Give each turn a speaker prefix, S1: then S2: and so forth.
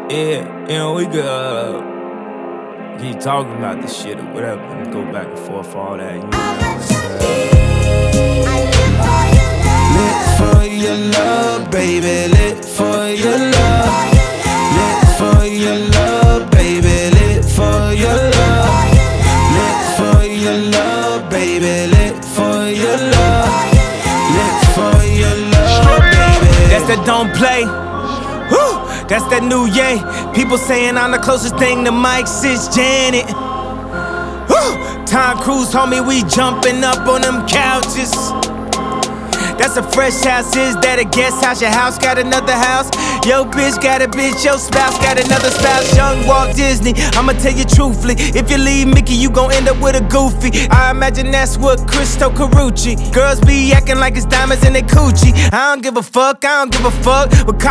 S1: Yeah, we could keep talking about this shit or whatever and go back and forth for all that. You know what I'm saying?
S2: Lit for your love, baby. Lit for your love. Lit for your love, baby. Lit for your love. Lit for your love, baby. Lit for your love. Lit for your love, baby.
S1: That's that don't play. Woo! That's that new yay. People saying I'm the closest thing to Mike since Janet. Woo! Tom Cruise, homie, we jumping up on them couches. That's a fresh house, is that a guest house? Your house got another house? Yo bitch got a bitch, your spouse got another spouse. Young Walt Disney, I'ma tell you truthfully, if you leave Mickey, you gon' end up with a Goofy. I imagine that's what Cristo Carucci. Girls be acting like it's diamonds in their coochie. I don't give a fuck,